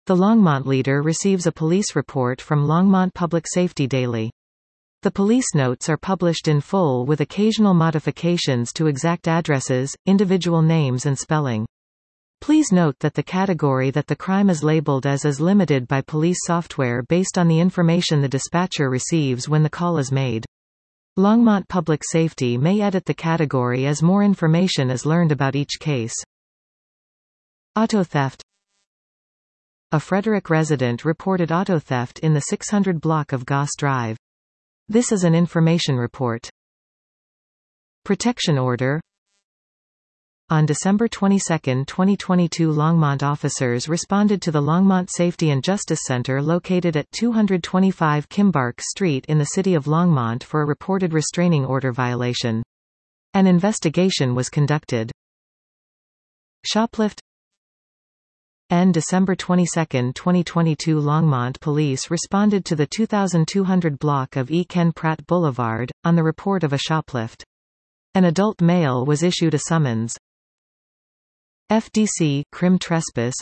The Longmont leader receives a police report from Longmont Public Safety Daily. The police notes are published in full with occasional modifications to exact addresses, individual names and spelling. Please note that the category that the crime is labeled as is limited by police software based on the information the dispatcher receives when the call is made. Longmont Public Safety may edit the category as more information is learned about each case. Auto theft. A Frederick resident reported auto theft in the 600 block of Goss Drive. This is an information report. Protection order. On December 22, 2022, Longmont officers responded to the Longmont Safety and Justice Center located at 225 Kimbark Street in the city of Longmont for a reported restraining order violation. An investigation was conducted. Shoplift. On December 22, 2022, Longmont police responded to the 2200 block of E. Ken Pratt Boulevard, on the report of a shoplift. An adult male was issued a summons. FDC Crim trespass.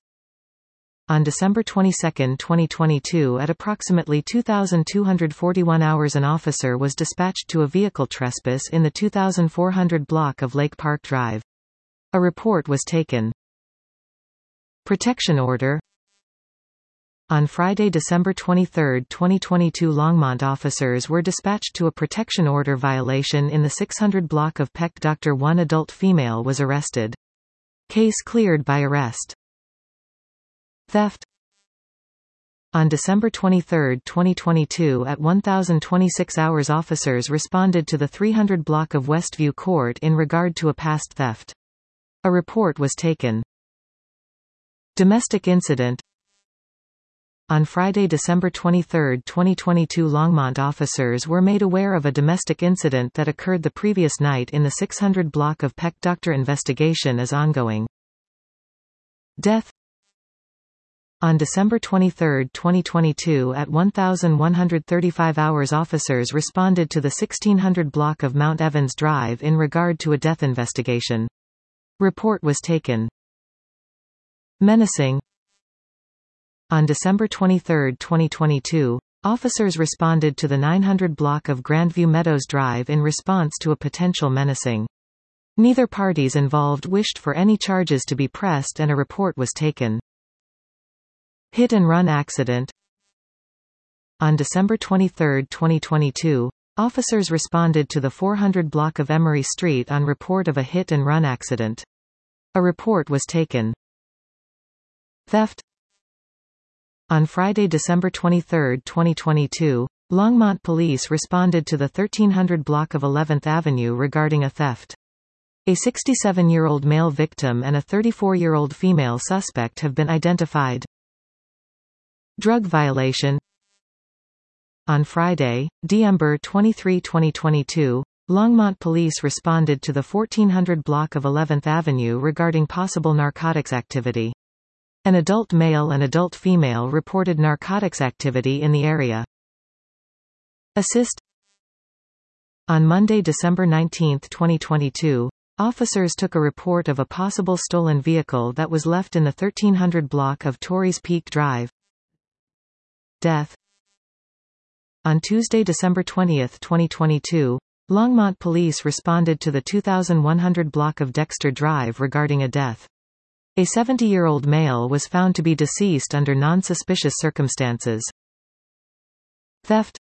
On December 22, 2022, at approximately 2241 hours, an officer was dispatched to a vehicle trespass in the 2400 block of Lake Park Drive. A report was taken. Protection order. On Friday, December 23, 2022, Longmont officers were dispatched to a protection order violation in the 600 block of Peck. Dr. One adult female was arrested. Case cleared by arrest. Theft. On December 23, 2022, at 1026 hours, officers responded to the 300 block of Westview Court in regard to a past theft. A report was taken. Domestic incident. On Friday, December 23, 2022, Longmont officers were made aware of a domestic incident that occurred the previous night in the 600 block of Peck. Doctor investigation is ongoing. Death. On December 23, 2022, at 1135 hours, officers responded to the 1600 block of Mount Evans Drive in regard to a death investigation. Report was taken. Menacing. On December 23, 2022, officers responded to the 900 block of Grandview Meadows Drive in response to a potential menacing. Neither parties involved wished for any charges to be pressed and a report was taken. Hit-and-run accident. On December 23, 2022, officers responded to the 400 block of Emery Street on report of a hit-and-run accident. A report was taken. Theft. On Friday, December 23, 2022, Longmont police responded to the 1300 block of 11th Avenue regarding a theft. A 67-year-old male victim and a 34-year-old female suspect have been identified. Drug violation. On Friday, December 23, 2022, Longmont police responded to the 1400 block of 11th Avenue regarding possible narcotics activity. An adult male and adult female reported narcotics activity in the area. Assist. On Monday, December 19, 2022, officers took a report of a possible stolen vehicle that was left in the 1300 block of Torrey's Peak Drive. Death. On Tuesday, December 20, 2022, Longmont police responded to the 2100 block of Dexter Drive regarding a death. A 70-year-old male was found to be deceased under non-suspicious circumstances. Theft.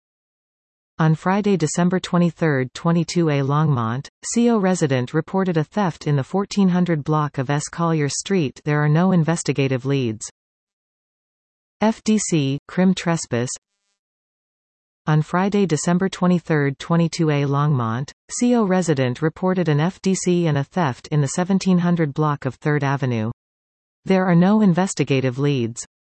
On Friday, December 23, 22, a Longmont, CO resident reported a theft in the 1400 block of S. Collier Street. There are no investigative leads. FDC Crim trespass. On Friday, December 23, 22, a Longmont, CO resident reported an FDC and a theft in the 1700 block of 3rd Avenue. There are no investigative leads.